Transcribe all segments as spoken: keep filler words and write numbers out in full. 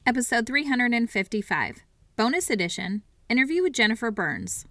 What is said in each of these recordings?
Episode three hundred fifty-five, Bonus Edition, Interview with Jennifer Burns.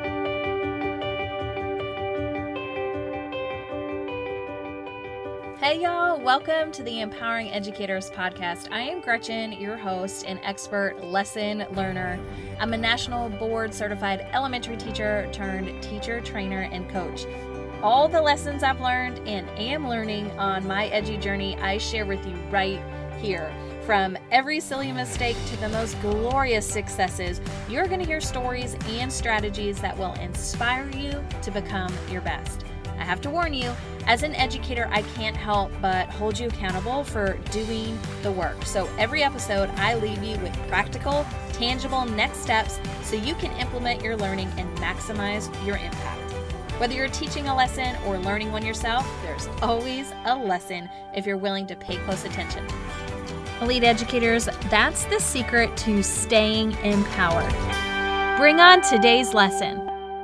Hey y'all, welcome to the Empowering Educators podcast. I am Gretchen, your host and expert lesson learner. I'm a national board certified elementary teacher turned teacher, trainer, and coach. All the lessons I've learned and am learning on my edgy journey, I share with you right here. From every silly mistake to the most glorious successes, you're going to hear stories and strategies that will inspire you to become your best. I have to warn you, as an educator, I can't help but hold you accountable for doing the work. So every episode, I leave you with practical, tangible next steps so you can implement your learning and maximize your impact. Whether you're teaching a lesson or learning one yourself, there's always a lesson if you're willing to pay close attention. Elite educators, that's the secret to staying empowered. Bring on today's lesson.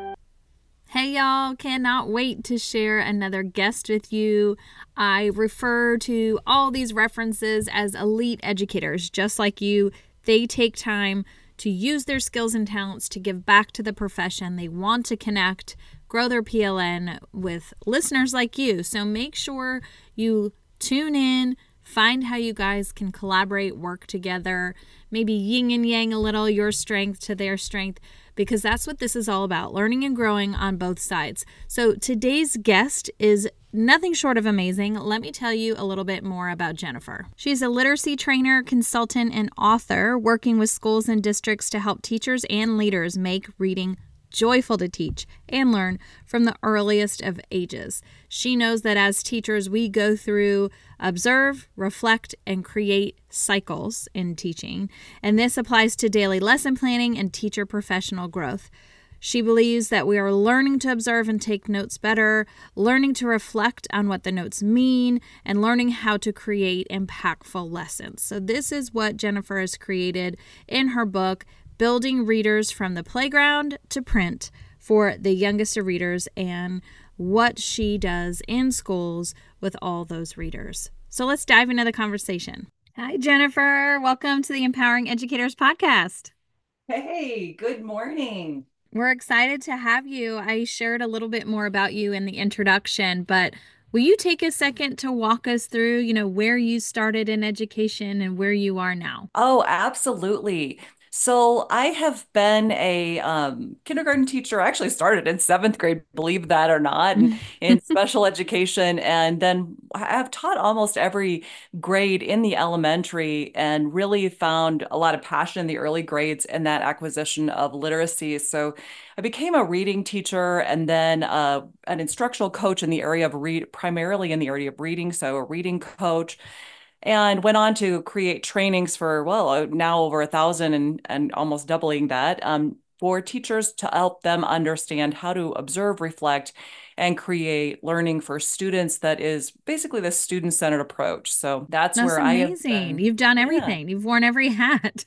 Hey y'all, cannot wait to share another guest with you. I refer to all these references as elite educators, just like you. They take time to use their skills and talents to give back to the profession. They want to connect, grow their P L N with listeners like you. So make sure you tune in, find how you guys can collaborate, work together, maybe yin and yang a little, your strength to their strength, because that's what this is all about, learning and growing on both sides. So today's guest is nothing short of amazing. Let me tell you a little bit more about Jennifer. She's a literacy trainer, consultant, and author working with schools and districts to help teachers and leaders make reading joyful to teach and learn from the earliest of ages. She knows that as teachers, we go through observe, reflect, and create cycles in teaching, and this applies to daily lesson planning and teacher professional growth. She believes that we are learning to observe and take notes better, learning to reflect on what the notes mean, and learning how to create impactful lessons. So this is what Jennifer has created in her book, Building Readers from the Playground to Print, for the youngest of readers, and what she does in schools with all those readers. So let's dive into the conversation. Hi, Jennifer. Welcome to the Empowering Educators podcast. Hey, good morning. We're excited to have you. I shared a little bit more about you in the introduction, but will you take a second to walk us through, you know, where you started in education and where you are now? Oh, absolutely. So I have been a um, kindergarten teacher. I actually started in seventh grade, believe that or not, and in special education. And then I've taught almost every grade in the elementary and really found a lot of passion in the early grades and that acquisition of literacy. So I became a reading teacher and then uh, an instructional coach in the area of read, primarily in the area of reading. So a reading coach. And went on to create trainings for, well, uh, now over a thousand and, and almost doubling that um, for teachers to help them understand how to observe, reflect, and create learning for students that is basically the student-centered approach. So that's, That's where I have amazing. been. You've done Yeah. everything. You've worn every hat.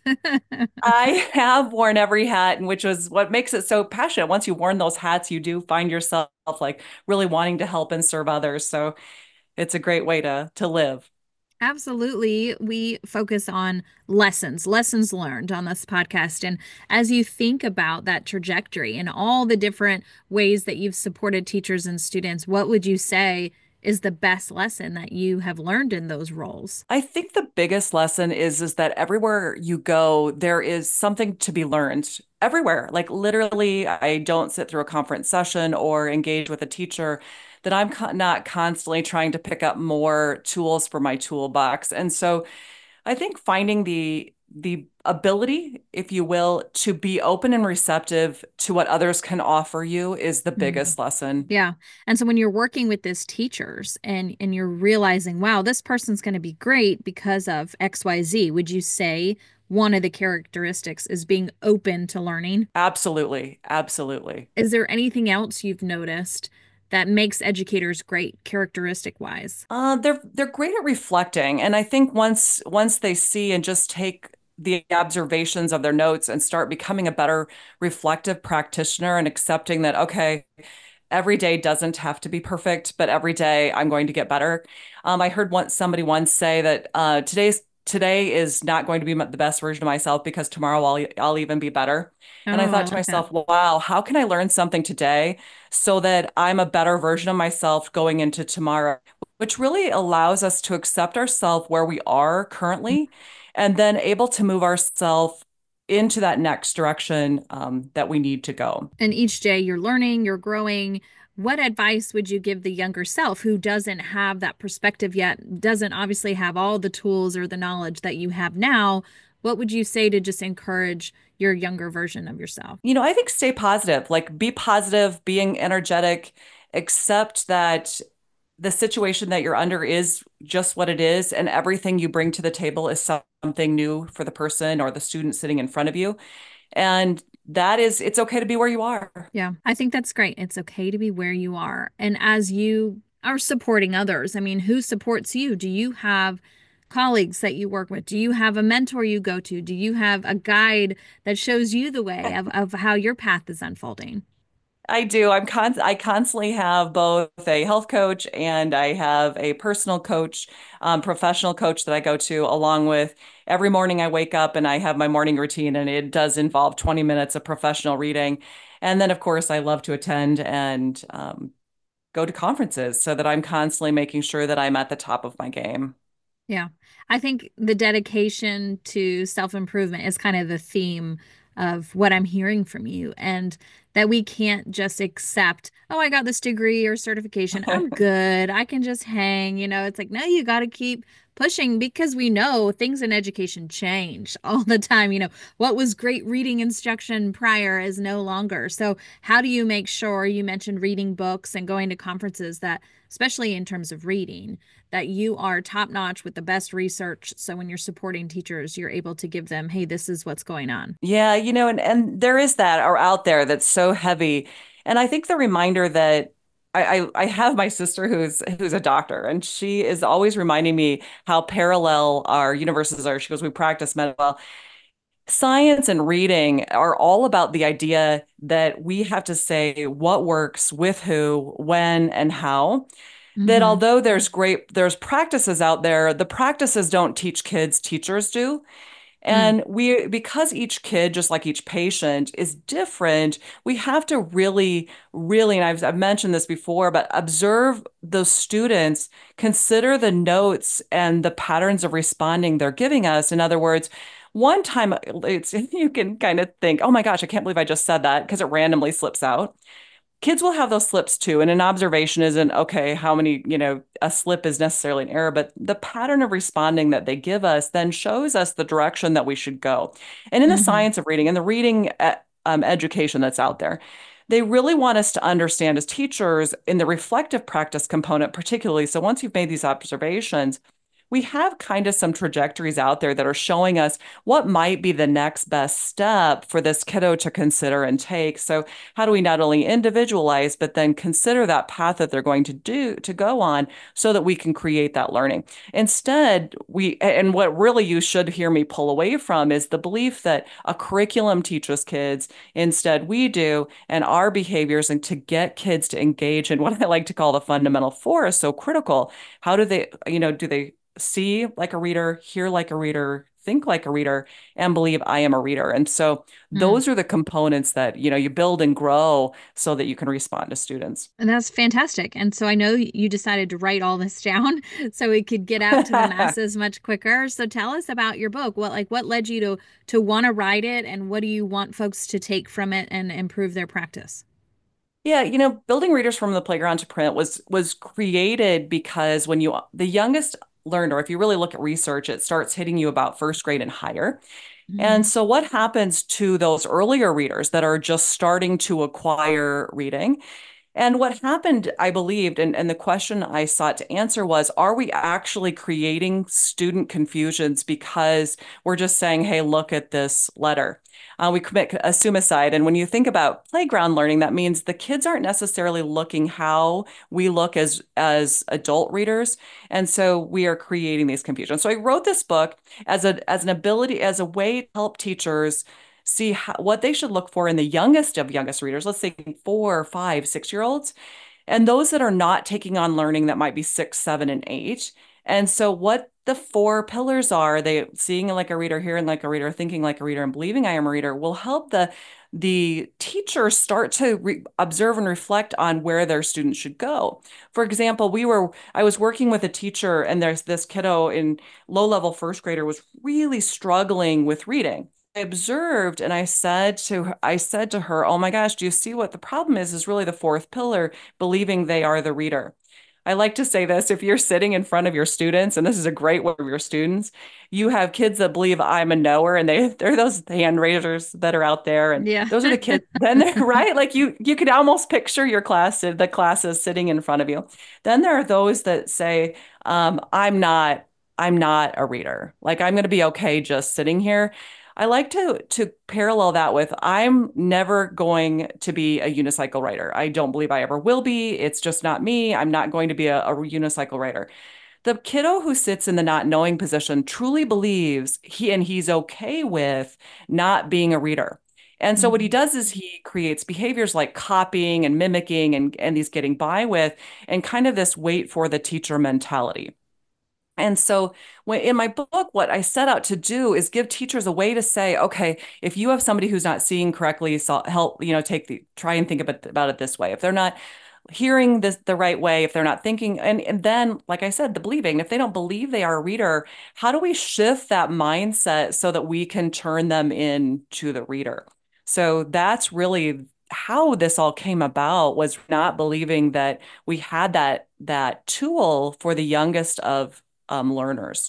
I have worn every hat, and which was what makes it so passionate. Once you've worn those hats, you do find yourself like really wanting to help and serve others. So it's a great way to to live. Absolutely. We focus on lessons, lessons learned on this podcast. And as you think about that trajectory and all the different ways that you've supported teachers and students, what would you say is the best lesson that you have learned in those roles? I think the biggest lesson is is that everywhere you go, there is something to be learned. Everywhere. Like literally, I don't sit through a conference session or engage with a teacher that I'm co- not constantly trying to pick up more tools for my toolbox. And so I think finding the the ability, if you will, to be open and receptive to what others can offer you is the Mhm. biggest lesson. Yeah. And so when you're working with these teachers and and you're realizing, wow, this person's going to be great because of X Y Z, would you say one of the characteristics is being open to learning? Absolutely. Absolutely. Is there anything else you've noticed that makes educators great characteristic wise? Uh, they're they're great at reflecting, and I think once once they see and just take the observations of their notes and start becoming a better reflective practitioner and accepting that, okay, every day doesn't have to be perfect, but every day I'm going to get better. Um, I heard once somebody once say that uh, today's today is not going to be the best version of myself because tomorrow I'll I'll even be better. And I Oh, I thought to like that. myself, wow, how can I learn something today so that I'm a better version of myself going into tomorrow, which really allows us to accept ourselves where we are currently and then able to move ourselves into that next direction um, that we need to go. And each day you're learning, you're growing. What advice would you give the younger self who doesn't have that perspective yet, doesn't obviously have all the tools or the knowledge that you have now? What would you say to just encourage your younger version of yourself? You know, I think stay positive, like be positive, being energetic, accept that the situation that you're under is just what it is, and everything you bring to the table is something new for the person or the student sitting in front of you. And that is, it's okay to be where you are. Yeah, I think that's great. It's okay to be where you are. And as you are supporting others, I mean, who supports you? Do you have colleagues that you work with? Do you have a mentor you go to? Do you have a guide that shows you the way of, of how your path is unfolding? I do. I'm con I constantly have both a health coach and I have a personal coach, um, professional coach that I go to, along with every morning I wake up and I have my morning routine, and it does involve twenty minutes of professional reading. And then, of course, I love to attend and um, go to conferences so that I'm constantly making sure that I'm at the top of my game. Yeah. I think the dedication to self-improvement is kind of the theme of what I'm hearing from you, and that we can't just accept, oh, I got this degree or certification. I'm good. I can just hang. You know, it's like, no, you got to keep pushing because we know things in education change all the time. You know, what was great reading instruction prior is no longer. So, how do you make sure you mentioned reading books and going to conferences that, especially in terms of reading, that you are top notch with the best research. So when you're supporting teachers, you're able to give them, hey, this is what's going on. Yeah, you know, and and there is that or out there that's so heavy. And I think the reminder that I, I I have my sister who's who's a doctor, and she is always reminding me how parallel our universes are. She goes, we practice med well. Science and reading are all about the idea that we have to say what works with who, when, and how. That Hmm. although there's great, there's practices out there, the practices don't teach kids, teachers do. Mm. And we, because each kid, just like each patient, is different, we have to really, really, and I've, I've mentioned this before, but observe those students, consider the notes and the patterns of responding they're giving us. In other words, one time it's you can kind of think, oh my gosh, I can't believe I just said that because it randomly slips out. Kids will have those slips too. And an observation isn't, okay, how many, you know, a slip is necessarily an error, but the pattern of responding that they give us then shows us the direction that we should go. And in the Hmm. science of reading and the reading uh, um, education that's out there, they really want us to understand as teachers in the reflective practice component, particularly. So once you've made these observations, we have kind of some trajectories out there that are showing us what might be the next best step for this kiddo to consider and take. So, how do we not only individualize, but then consider that path that they're going to do to go on so that we can create that learning? Instead, we, and what really you should hear me pull away from is the belief that a curriculum teaches kids. Instead, we do, and our behaviors, and to get kids to engage in what I like to call the fundamental four is so critical. How do they, you know, do they see like a reader, hear like a reader, think like a reader, and believe I am a reader? And so Mm. those are the components that, you know, you build and grow so that you can respond to students. And that's fantastic. And so I know you decided to write all this down so it could get out to the masses much quicker. So tell us about your book. What like what led you to to want to write it, and what do you want folks to take from it and improve their practice? Yeah, you know, building readers from the playground to print was was created because when you the youngest learner, if you really look at research, it starts hitting you about first grade and higher. And Hmm. so, what happens to those earlier readers that are just starting to acquire reading? And what happened, I believed, and, and the question I sought to answer was, are we actually creating student confusions because we're just saying, hey, look at this letter? Uh, we commit a suicide. And when you think about playground learning, that means the kids aren't necessarily looking how we look as, as adult readers. And so we are creating these confusions. So I wrote this book as a as an ability, as a way to help teachers see how, what they should look for in the youngest of youngest readers, let's say four, five, six year olds, and those that are not taking on learning that might be six, seven, and eight. And so, what the four pillars are they seeing like a reader, hearing like a reader, thinking like a reader, and believing I am a reader will help the the teacher start to re observe and reflect on where their students should go. For example, we were I was working with a teacher, and there's this kiddo in low-level first grader was really struggling with reading. I observed and I said to her, I said to her, "Oh my gosh, do you see what the problem is? Is really the fourth pillar, believing they are the reader." I like to say this, if you're sitting in front of your students, and this is a great one of your students, you have kids that believe I'm a knower, and they they're those hand raisers that are out there, and Yeah. those are the kids. Then they're right, like you you could almost picture your class, the classes sitting in front of you. Then there are those that say, um, I'm not I'm not a reader. Like I'm going to be okay just sitting here. I like to to parallel that with I'm never going to be a unicycle writer. I don't believe I ever will be. It's just not me. I'm not going to be a, a unicycle writer. The kiddo who sits in the not knowing position truly believes he and he's okay with not being a reader. And so what he Mhm. does is he creates behaviors like copying and mimicking and, and he's getting by with and kind of this wait for the teacher mentality. And so when in my book, what I set out to do is give teachers a way to say, okay, if you have somebody who's not seeing correctly, so help, you know, take the try and think about, about it this way. If they're not hearing this the right way, if they're not thinking, and, and then, like I said, the believing, if they don't believe they are a reader, how do we shift that mindset so that we can turn them into the reader? So that's really how this all came about was not believing that we had that that tool for the youngest of um, learners.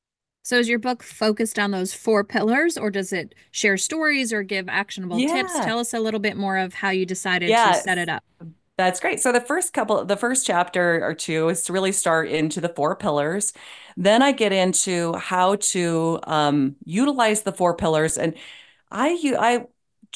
So is your book focused on those four pillars, or does it share stories or give actionable tips? Yeah. Tell us a little bit more of how you decided to Yeah. set it up. That's great. So the first couple, the first chapter or two is to really start into the four pillars. Then I get into how to um, utilize the four pillars. And I, u- I,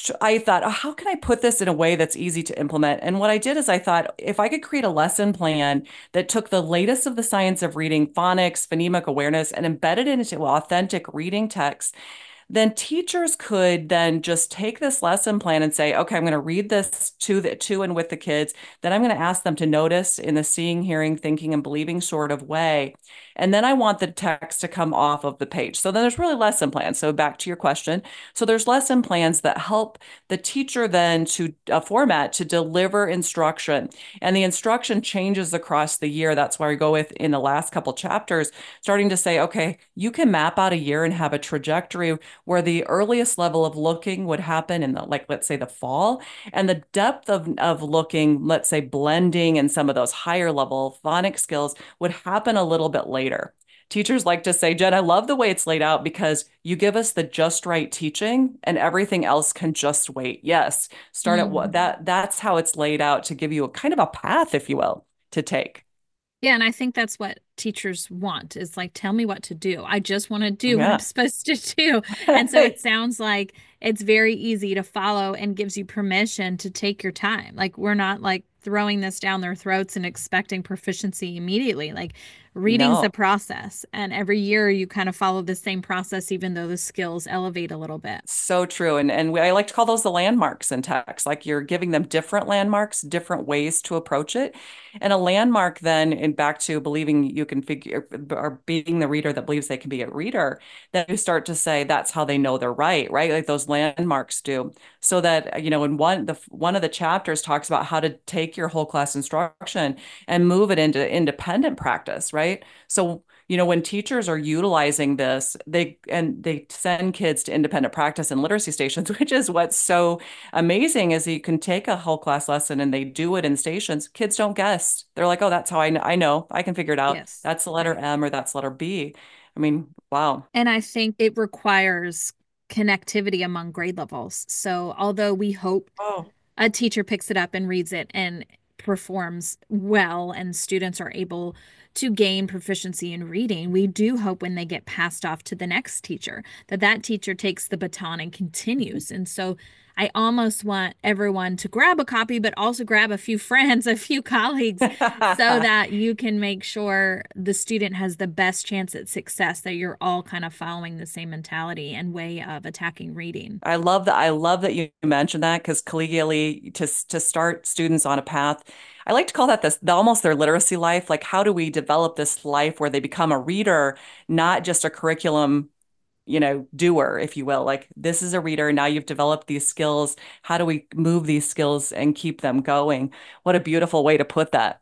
I thought, oh, how can I put this in a way that's easy to implement? And what I did is I thought if I could create a lesson plan that took the latest of the science of reading, phonics, phonemic awareness, and embedded it into authentic reading text, then teachers could then just take this lesson plan and say, okay, I'm going to read this to the to and with the kids. Then I'm going to ask them to notice in the seeing, hearing, thinking, and believing sort of way. And then I want the text to come off of the page. So then there's really lesson plans. So back to your question. So there's lesson plans that help the teacher then to a format to deliver instruction. And the instruction changes across the year. That's why we go with in the last couple chapters, starting to say, okay, you can map out a year and have a trajectory where the earliest level of looking would happen in the, like, let's say the fall, and the depth of, of looking, let's say blending and some of those higher level phonics skills would happen a little bit later. Teachers like to say, Jen, I love the way it's laid out because you give us the just right teaching and everything else can just wait. Yes, start at what Mhm. that that's how it's laid out to give you a kind of a path, if you will, to take. Yeah, and I think that's what teachers want is like, tell me what to do. I just want to do what I'm Yeah. supposed to do. And so it sounds like it's very easy to follow and gives you permission to take your time. Like, we're not like throwing this down their throats and expecting proficiency immediately. Like, reading's the No. process. And every year you kind of follow the same process, even though the skills elevate a little bit. So true. And and we, I like to call those the landmarks in text. Like you're giving them different landmarks, different ways to approach it. And a landmark then, and back to believing you can figure or being the reader that believes they can be a reader, then you start to say that's how they know they're right, right? Like those landmarks do. So that, you know, in one the one of the chapters talks about how to take your whole class instruction and move it into independent practice, right? So you know, when teachers are utilizing this, they and they send kids to independent practice and literacy stations, which is what's so amazing is you can take a whole class lesson and they do it in stations. Kids don't guess. They're like, oh, that's how I know. I know. I can figure it out. Yes. That's the letter Right. M or that's letter B. I mean, wow. And I think it requires connectivity among grade levels. So, although we hope Oh, a teacher picks it up and reads it and performs well, and students are able to gain proficiency in reading, we do hope when they get passed off to the next teacher that that teacher takes the baton and continues. And so I almost want everyone to grab a copy, but also grab a few friends, a few colleagues, so that you can make sure the student has the best chance at success, that you're all kind of following the same mentality and way of attacking reading. I love that. I love that you mentioned that because collegially to to start students on a path, I like to call that this the, almost their literacy life. Like, how do we develop this life where they become a reader, not just a curriculum, you know, doer, if you will. Like, this is a reader. Now you've developed these skills. How do we move these skills and keep them going? What a beautiful way to put that.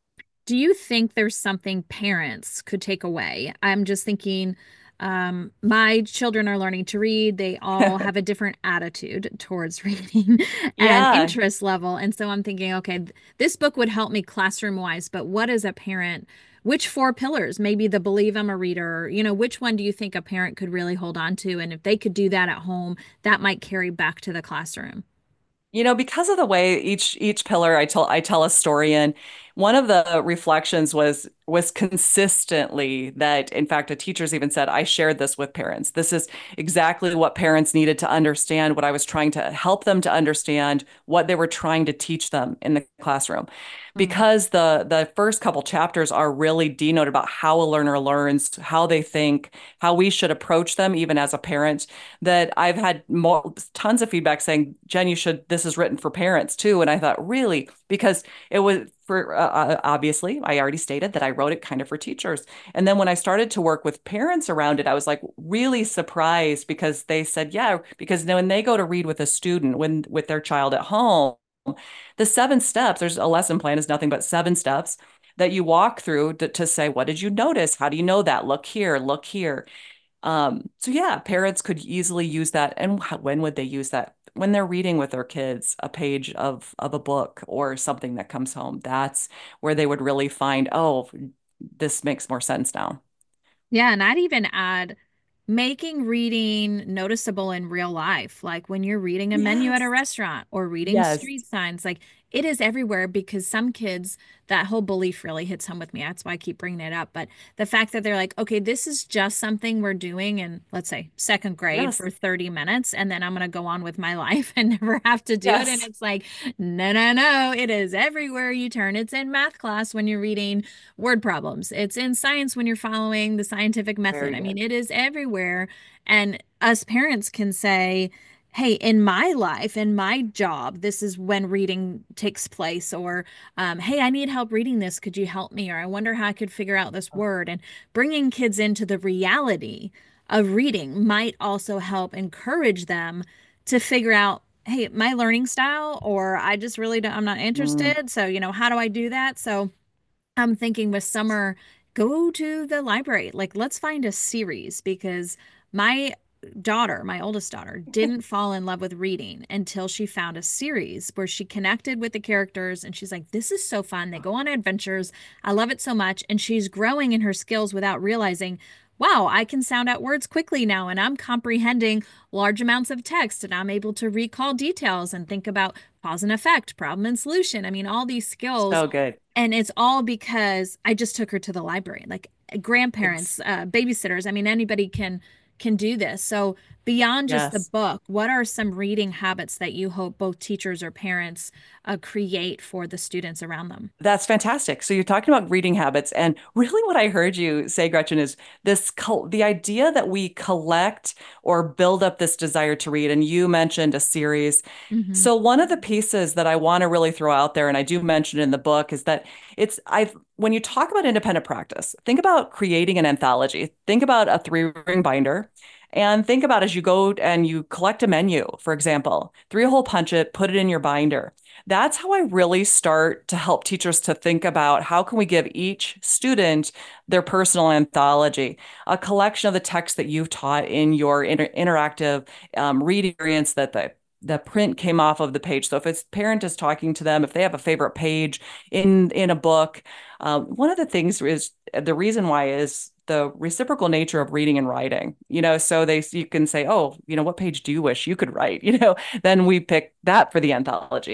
Do you think there's something parents could take away? I'm just thinking, um, my children are learning to read. They all have a different attitude towards reading and Yeah. interest level. And so I'm thinking, okay, th- this book would help me classroom wise, but what is a parent? Which four pillars? Maybe the believe I'm a reader, you know, which one do you think a parent could really hold on to? And if they could do that at home, that might carry back to the classroom. You know, because of the way each each pillar I tell I tell a story in, one of the reflections was was consistently that, in fact, a teachers even said, I shared this with parents. This is exactly what parents needed to understand, what I was trying to help them to understand, what they were trying to teach them in the classroom. Mm. Because the the first couple chapters are really denoted about how a learner learns, how they think, how we should approach them, even as a parent, that I've had more, tons of feedback saying, Jen, you should, this is written for parents too. And I thought, really? Because it was for, uh, uh, obviously, I already stated that I wrote it kind of for teachers. And then when I started to work with parents around it, I was like really surprised because they said, yeah, because when they go to read with a student, when with their child at home, the seven steps, there's a lesson plan is nothing but seven steps that you walk through to, to say, what did you notice? How do you know that? Look here, look here. Um, so yeah, parents could easily use that. And how, when would they use that? When they're reading with their kids a page of of a book or something that comes home. That's where they would really find, oh, this makes more sense now. Yeah, and I'd even add making reading noticeable in real life, like when you're reading a menu at a Yes. restaurant or reading Yes. street signs, like it is everywhere because some kids, that whole belief really hits home with me. That's why I keep bringing it up. But the fact that they're like, okay, this is just something we're doing in, let's say, second grade Yes. for thirty minutes, and then I'm going to go on with my life and never have to do it. And Yes. it's like, no, no, no, it is everywhere you turn. It's in math class when you're reading word problems. It's in science when you're following the scientific method. Very I mean, good. it is everywhere. And us parents can say, hey, in my life, in my job, this is when reading takes place. Or, um, hey, I need help reading this. Could you help me? Or I wonder how I could figure out this word. And bringing kids into the reality of reading might also help encourage them to figure out, hey, my learning style, or I just really don't, I'm not Mm. interested. So, you know, how do I do that? So, I'm thinking with summer, go to the library. Like, let's find a series because my daughter, my oldest daughter, didn't fall in love with reading until she found a series where she connected with the characters and she's like, this is so fun. They go on adventures. I love it so much. And she's growing in her skills without realizing, wow, I can sound out words quickly now and I'm comprehending large amounts of text and I'm able to recall details and think about cause and effect, problem and solution. I mean, all these skills, So good. and it's all because I just took her to the library. Like Ex- grandparents, uh, babysitters. I mean, anybody can can do this. So beyond just the yes. book, what are some reading habits that you hope both teachers or parents uh, create for the students around them? That's fantastic. So you're talking about reading habits, and really what I heard you say, Gretchen, is this col the idea that we collect or build up this desire to read. And you mentioned a series. Hmm. So one of the pieces that I want to really throw out there, and I do mention it in the book, is that it's I've when you talk about independent practice, think about creating an anthology. Think about a three-ring binder. And think about as you go and you collect a menu, for example, three-hole punch it, put it in your binder. That's how I really start to help teachers to think about how can we give each student their personal anthology, a collection of the text that you've taught in your inter interactive um, reading experience that the the print came off of the page. So if a parent is talking to them, if they have a favorite page in in a book, um, one of the things is the reason why is the reciprocal nature of reading and writing. You know, so they you can say, oh, you know, what page do you wish you could write? You know, then we pick that for the anthology.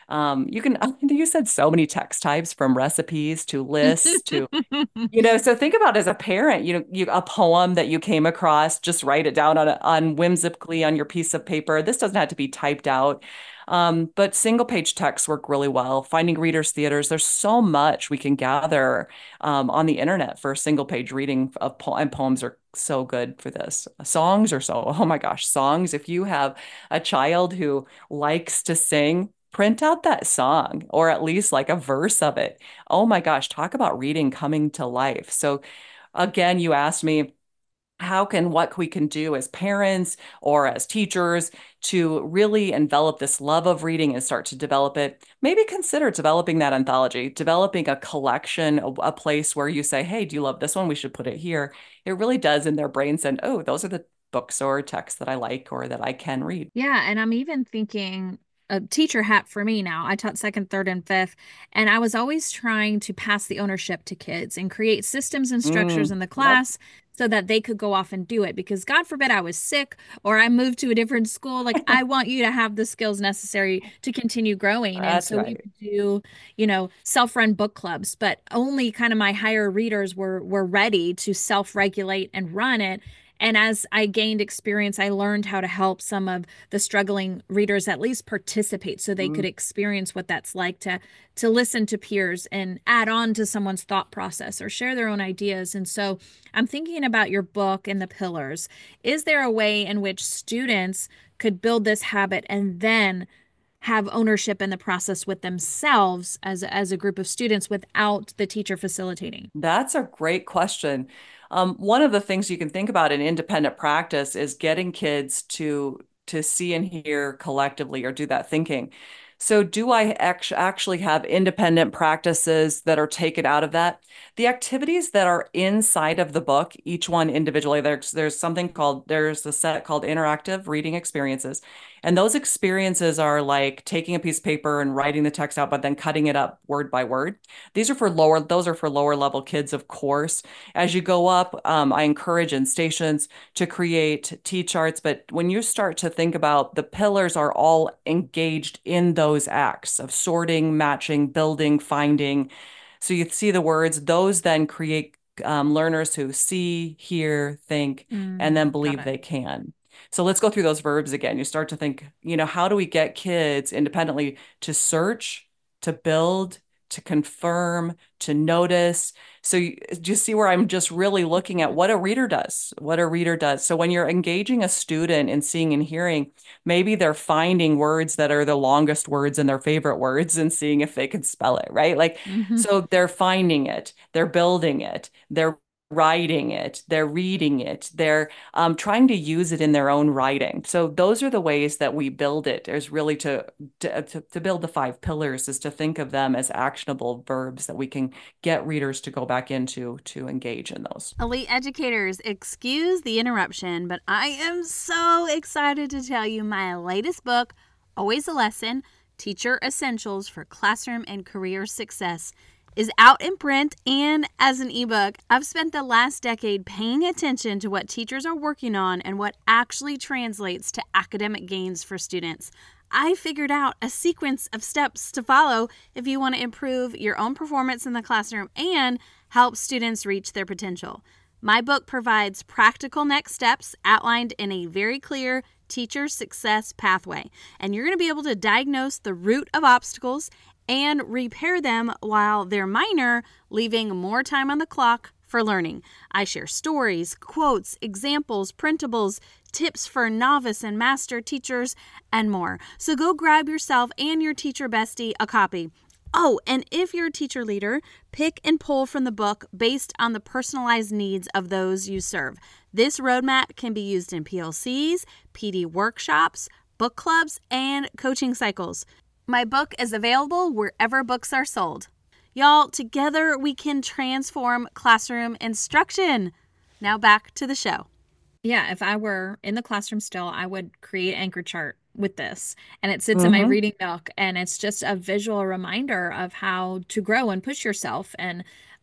Um, you can, you said so many text types from recipes to lists to, you know, so think about as a parent, you know, you a poem that you came across, just write it down on a, on whimsically on your piece of paper. This doesn't have to be typed out. Um, but single page texts work really well. Finding readers theaters, there's so much we can gather um, on the internet for single page reading of po and poems are so good for this. Songs are so, oh my gosh, songs. If you have a child who likes to sing, print out that song or at least like a verse of it. Oh my gosh, talk about reading coming to life. So again, you asked me, how can what we can do as parents or as teachers to really envelop this love of reading and start to develop it? Maybe consider developing that anthology, developing a collection, a, a place where you say, hey, do you love this one? We should put it here. It really does in their brain send, oh, those are the books or texts that I like or that I can read. Yeah, and I'm even thinking a teacher hat for me now. I taught second, third, and fifth, and I was always trying to pass the ownership to kids and create systems and structures Mm, in the yep, class so that they could go off and do it. Because God forbid I was sick or I moved to a different school. Like, I want you to have the skills necessary to continue growing. And that's so we right. would do, you know, self-run book clubs, but only kind of my higher readers were were ready to self-regulate and run it. And as I gained experience, I learned how to help some of the struggling readers at least participate so they could Mm. experience what that's like to to listen to peers and add on to someone's thought process or share their own ideas. And so I'm thinking about your book and the pillars. Is there a way in which students could build this habit and then have ownership in the process with themselves as as a group of students without the teacher facilitating? That's a great question. Um, one of the things you can think about in independent practice is getting kids to to see and hear collectively or do that thinking. So, do I act actually have independent practices that are taken out of that? The activities that are inside of the book, each one individually, there's there's something called there's a set called interactive reading experiences. And those experiences are like taking a piece of paper and writing the text out, but then cutting it up word by word. These are for lower, those are for lower level kids, of course. As you go up, um, I encourage in stations to create T charts. But when you start to think about the pillars are all engaged in those acts of sorting, matching, building, finding. So you see the words, those then create um, learners who see, hear, think, and then Mm, got believe it. they can. So let's go through those verbs again. You start to think, you know, how do we get kids independently to search, to build, to confirm, to notice? So you, do you see where I'm just really looking at what a reader does, what a reader does? So when you're engaging a student in seeing and hearing, maybe they're finding words that are the longest words in their favorite words and seeing if they can spell it, right? Like, Hmm. so they're finding it, they're building it, they're writing it, they're reading it, they're um, trying to use it in their own writing. So those are the ways that we build it. Is really to, to to build the five pillars is to think of them as actionable verbs that we can get readers to go back into to engage in those. Elite educators, excuse the interruption, but I am so excited to tell you my latest book, Always a Lesson: Teacher Essentials for Classroom and Career Success, is out in print and as an ebook. I've spent the last decade paying attention to what teachers are working on and what actually translates to academic gains for students. I figured out a sequence of steps to follow if you want to improve your own performance in the classroom and help students reach their potential. My book provides practical next steps outlined in a very clear teacher success pathway, and you're going to be able to diagnose the root of obstacles and repair them while they're minor, leaving more time on the clock for learning. I share stories, quotes, examples, printables, tips for novice and master teachers, and more. So go grab yourself and your teacher bestie a copy. Oh, and if you're a teacher leader, pick and pull from the book based on the personalized needs of those you serve. This roadmap can be used in P L Cs, P D workshops, book clubs, and coaching cycles. My book is available wherever books are sold. Y'all, together we can transform classroom instruction. Now back to the show. Yeah, if I were in the classroom still, I would create an anchor chart with this. And it sits in my Mm-hmm. reading nook, and it's just a visual reminder of how to grow and push yourself. And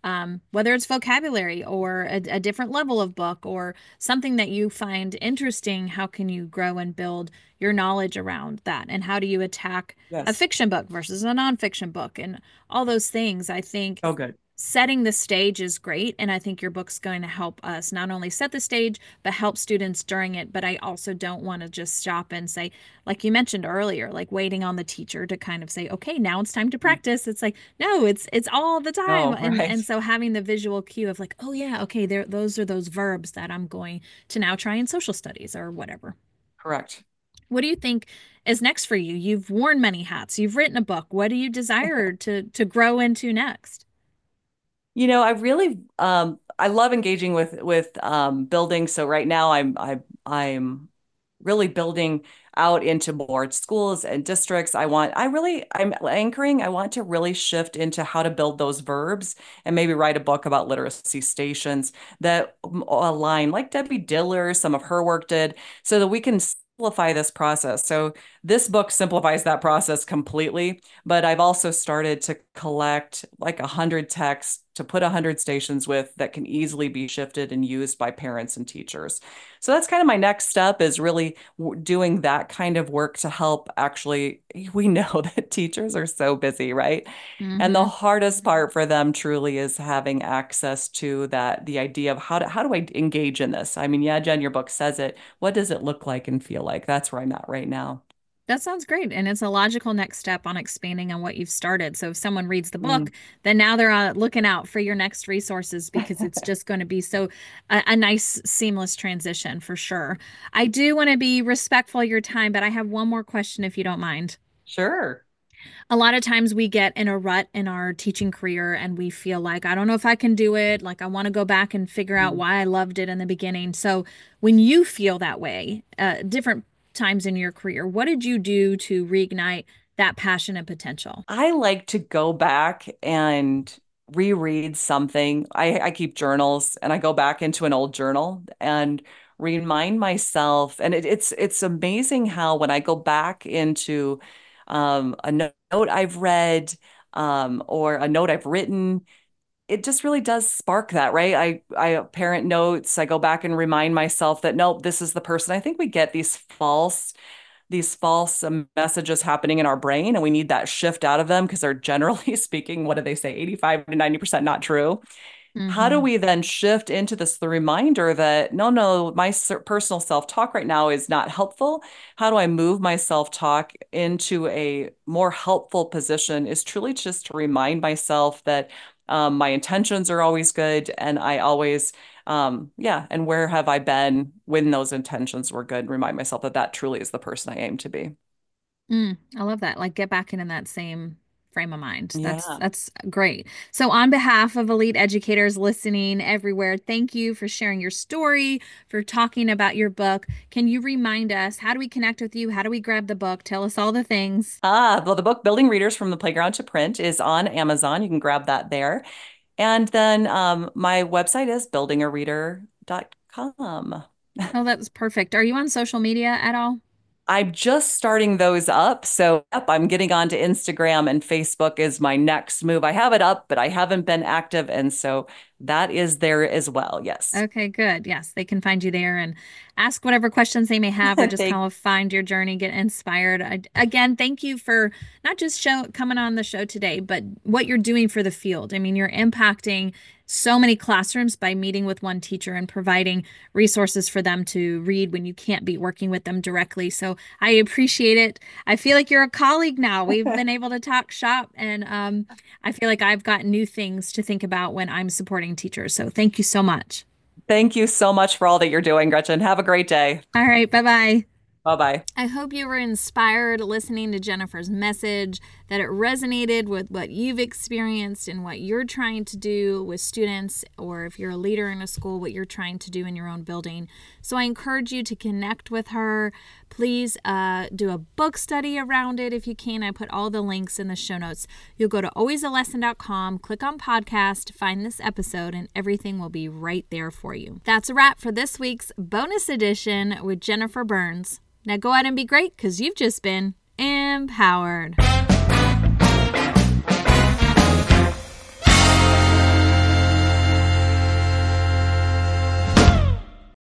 um, whether it's vocabulary or a, a different level of book or something that you find interesting. How can you grow and build your knowledge around that? And how do you attack a Yes. fiction book versus a nonfiction book and all those things? I think Oh, good. setting the stage is great. And I think your book's going to help us not only set the stage, but help students during it. But I also don't want to just stop and say, like you mentioned earlier, like waiting on the teacher to kind of say, okay, now it's time to practice. It's like, no, it's it's all the time. Oh, And right. and so having the visual cue of like, oh yeah, okay, there those are those verbs that I'm going to now try in social studies or whatever. Correct. What do you think is next for you? You've worn many hats, you've written a book. What do you desire to to grow into next? You know, I really um I love engaging with with um building. So right now I'm I'm I'm really building out into more schools and districts. I want I really I'm anchoring. I want to really shift into how to build those verbs and maybe write a book about literacy stations that align like Debbie Diller, some of her work did, so that we can simplify this process. So this book simplifies that process completely, but I've also started to collect like a hundred texts to put a hundred stations with that can easily be shifted and used by parents and teachers. So that's kind of my next step is really doing that kind of work to help actually, we know that teachers are so busy, right? And the Mm-hmm. hardest part for them truly is having access to that, the idea of how to, how do I engage in this? I mean, yeah, Jen, your book says it. What does it look like and feel like? That's where I'm at right now. That sounds great. And it's a logical next step on expanding on what you've started. So if someone reads the book, Mm. then now they're uh, looking out for your next resources because it's just going to be so a, a nice, seamless transition for sure. I do want to be respectful of your time, but I have one more question if you don't mind. Sure. A lot of times we get in a rut in our teaching career and we feel like, I don't know if I can do it. Like, I want to go back and figure out Mm. why I loved it in the beginning. So, when you feel that way, uh, different times in your career, what did you do to reignite that passion and potential? I like to go back and reread something. I, I keep journals and I go back into an old journal and remind myself. And it, it's it's amazing how when I go back into um, a note I've read um, or a note I've written, it just really does spark that, right? I I parent notes. I go back and remind myself that nope, this is the person. I think we get these false these false um, messages happening in our brain and we need that shift out of them because they're generally speaking, what do they say, eighty-five to ninety percent not true. How do Mm-hmm. we then shift into this the reminder that no, no, my personal self-talk right now is not helpful? How do I move my self-talk into a more helpful position is truly just to remind myself that um, my intentions are always good and I always um, yeah, and where have I been when those intentions were good? Remind myself that that truly is the person I aim to be. Mm, I love that. Like get back into that same frame of mind. That's Yeah. that's great. So on behalf of elite educators listening everywhere, thank you for sharing your story, for talking about your book. Can you remind us, how do we connect with you? How do we grab the book? Tell us all the things. Ah, well, the book Building Readers from the Playground to Print is on Amazon. You can grab that there. And then um, my website is building a reader dot com. Oh, that's perfect. Are you on social media at all? I'm just starting those up. So, yep, I'm getting onto Instagram and Facebook is my next move. I have it up, but I haven't been active. And so that is there as well. Yes. Okay, good. Yes, they can find you there and ask whatever questions they may have or just Thank kind of find your journey, get inspired. I, again, thank you for not just show coming on the show today, but what you're doing for the field. I mean, you're impacting so many classrooms by meeting with one teacher and providing resources for them to read when you can't be working with them directly. So I appreciate it. I feel like you're a colleague now. We've been able to talk shop and um, I feel like I've got new things to think about when I'm supporting teachers. So thank you so much. Thank you so much for all that you're doing, Gretchen. Have a great day. All right, bye bye. Bye bye. I hope you were inspired listening to Jennifer's message, that it resonated with what you've experienced and what you're trying to do with students, or if you're a leader in a school, what you're trying to do in your own building. So I encourage you to connect with her. Please uh, do a book study around it if you can. I put all the links in the show notes. You'll go to always a lesson dot com, click on podcast, find this episode, and everything will be right there for you. That's a wrap for this week's bonus edition with Jennifer Burns. Now go out and be great because you've just been empowered.